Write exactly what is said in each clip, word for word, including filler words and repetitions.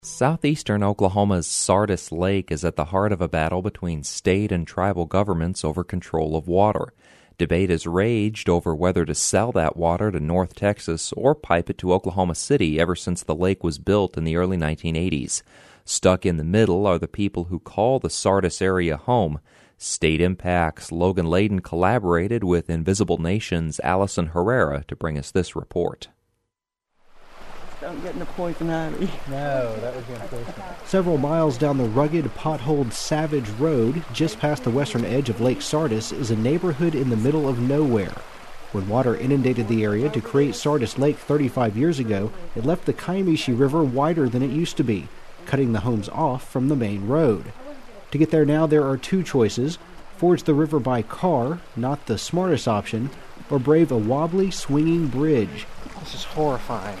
Southeastern Oklahoma's Sardis Lake is at the heart of a battle between state and tribal governments over control of water. Debate has raged over whether to sell that water to North Texas or pipe it to Oklahoma City ever since the lake was built in the early nineteen eighties. Stuck in the middle are the people who call the Sardis area home. State Impact's Logan Layden collaborated with Invisible Nation's Allison Herrera to bring us this report. Don't get in the poison ivy. No, that would be unfortunate. Several miles down the rugged, potholed Savage Road, just past the western edge of Lake Sardis, is a neighborhood in the middle of nowhere. When water inundated the area to create Sardis Lake thirty-five years ago, it left the Kiamichi River wider than it used to be, cutting the homes off from the main road. To get there now, there are two choices: forge the river by car, not the smartest option, or brave a wobbly, swinging bridge. This is horrifying.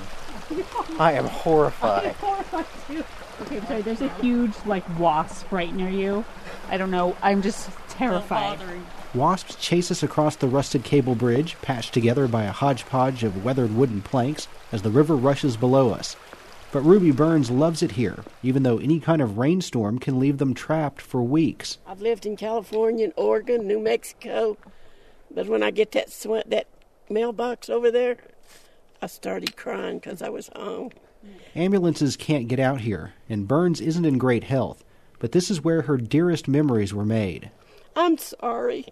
I am horrified. I am horrified too. Okay, I'm sorry. There's a huge, like, wasp right near you. I don't know. I'm just terrified. Wasps chase us across the rusted cable bridge, patched together by a hodgepodge of weathered wooden planks, as the river rushes below us. But Ruby Burns loves it here, even though any kind of rainstorm can leave them trapped for weeks. I've lived in California, and Oregon, New Mexico, but when I get that sw- that mailbox over there, I started crying because I was home. Ambulances can't get out here, and Burns isn't in great health, but this is where her dearest memories were made. I'm sorry.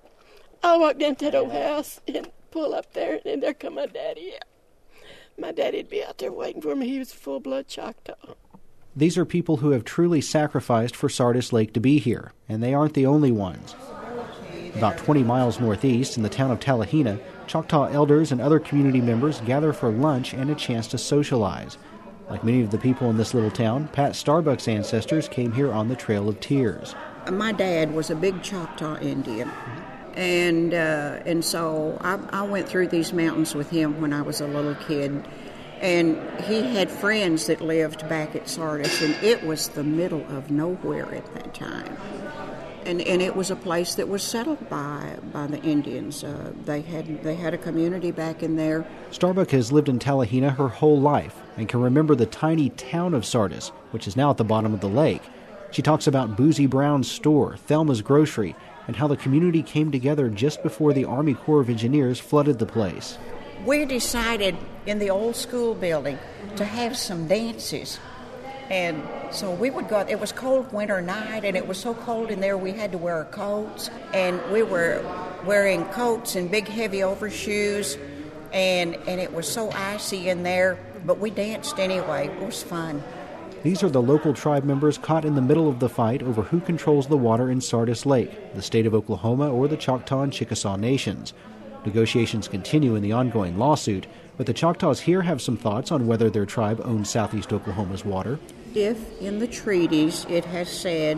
I walked into that old house and pull up there, and there come my daddy out. My daddy'd be out there waiting for me. He was full-blood Choctaw. These are people who have truly sacrificed for Sardis Lake to be here, and they aren't the only ones. About twenty miles northeast in the town of Talihina, Choctaw elders and other community members gather for lunch and a chance to socialize. Like many of the people in this little town, Pat Starbuck's ancestors came here on the Trail of Tears. My dad was a big Choctaw Indian, and uh, and so I, I went through these mountains with him when I was a little kid, and he had friends that lived back at Sardis, and it was the middle of nowhere at that time. And and it was a place that was settled by by the Indians. Uh, they had they had a community back in there. Starbuck has lived in Talihina her whole life and can remember the tiny town of Sardis, which is now at the bottom of the lake. She talks about Boozy Brown's store, Thelma's Grocery, and how the community came together just before the Army Corps of Engineers flooded the place. We decided in the old school building to have some dances. And so we would go, it was cold winter night, and it was so cold in there we had to wear our coats. And we were wearing coats and big heavy overshoes, and, and it was so icy in there, but we danced anyway. It was fun. These are the local tribe members caught in the middle of the fight over who controls the water in Sardis Lake, the state of Oklahoma or the Choctaw and Chickasaw nations. Negotiations continue in the ongoing lawsuit, but the Choctaws here have some thoughts on whether their tribe owns southeast Oklahoma's water. If in the treaties it has said,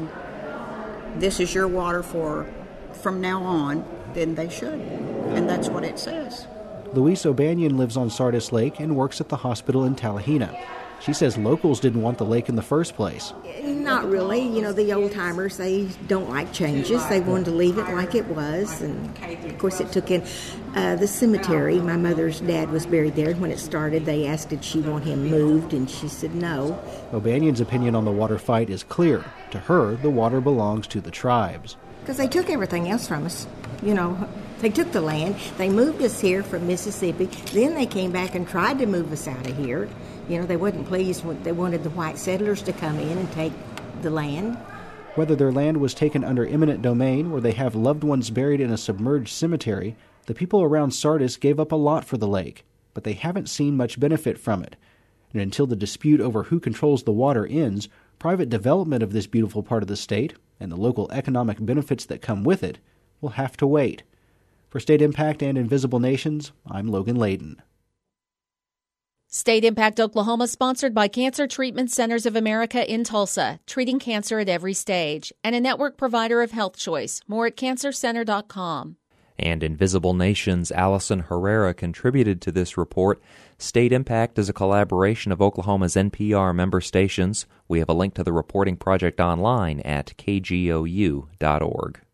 this is your water for from now on, then they should. And that's what it says. Louise O'Banion lives on Sardis Lake and works at the hospital in Talihina. She says locals didn't want the lake in the first place. Not really. You know, the old-timers, they don't like changes. They wanted to leave it like it was. And, of course, it took in uh, the cemetery. My mother's dad was buried there. When it started, they asked did she want him moved, and she said no. O'Banion's opinion on the water fight is clear. To her, the water belongs to the tribes. Because they took everything else from us. You know, they took the land. They moved us here from Mississippi. Then they came back and tried to move us out of here. You know, they wasn't pleased. With, they wanted the white settlers to come in and take the land. Whether their land was taken under eminent domain or they have loved ones buried in a submerged cemetery, the people around Sardis gave up a lot for the lake, but they haven't seen much benefit from it. And until the dispute over who controls the water ends, private development of this beautiful part of the state and the local economic benefits that come with it will have to wait. For State Impact and Invisible Nations, I'm Logan Layden. State Impact Oklahoma, sponsored by Cancer Treatment Centers of America in Tulsa, treating cancer at every stage, and a network provider of Health Choice. More at cancer center dot com. And Invisible Nation's Allison Herrera contributed to this report. State Impact is a collaboration of Oklahoma's N P R member stations. We have a link to the reporting project online at k g o u dot org.